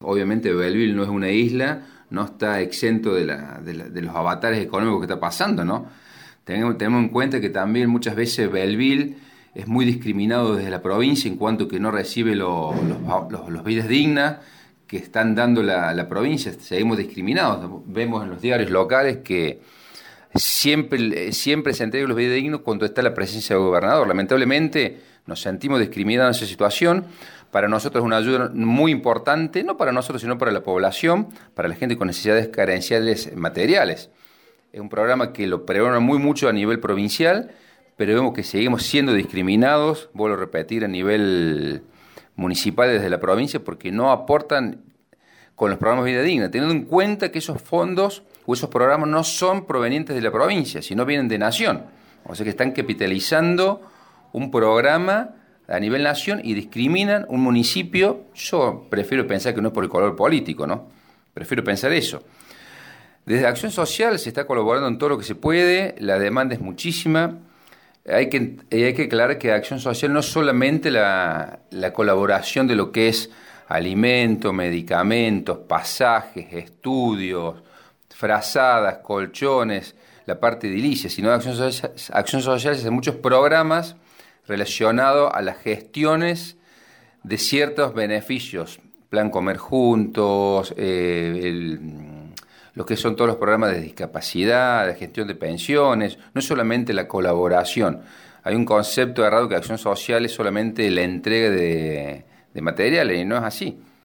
Obviamente Belleville no es una isla, no está exento de los avatares económicos que está pasando, ¿no? Tenemos en cuenta que también muchas veces Belleville es muy discriminado desde la provincia en cuanto que no recibe los vidas dignas que están dando la provincia. Seguimos discriminados. Vemos en los diarios locales que siempre se entregan los vidas dignos cuando está la presencia del gobernador. Lamentablemente nos sentimos discriminados en esa situación. Para nosotros es una ayuda muy importante, no para nosotros, sino para la población, para la gente con necesidades carenciales materiales. Es un programa que lo pregonan muy mucho a nivel provincial, pero vemos que seguimos siendo discriminados, vuelvo a repetir, a nivel municipal desde la provincia, porque no aportan con los programas de vida digna, teniendo en cuenta que esos fondos o esos programas no son provenientes de la provincia, sino vienen de nación. O sea que están capitalizando un programa a nivel nación y discriminan un municipio. Yo prefiero pensar que no es por el color político, ¿no? Prefiero pensar eso. Desde Acción Social se está colaborando en todo lo que se puede, la demanda es muchísima. Hay que aclarar que Acción Social no es solamente la colaboración de lo que es alimentos, medicamentos, pasajes, estudios, frazadas, colchones, la parte edilicia, sino de Acción Social se hacen muchos programas relacionados a las gestiones de ciertos beneficios, Plan Comer Juntos, lo que son todos los programas de discapacidad, de gestión de pensiones, no es solamente la colaboración. Hay un concepto errado que Acción Social es solamente la entrega de materiales, y no es así.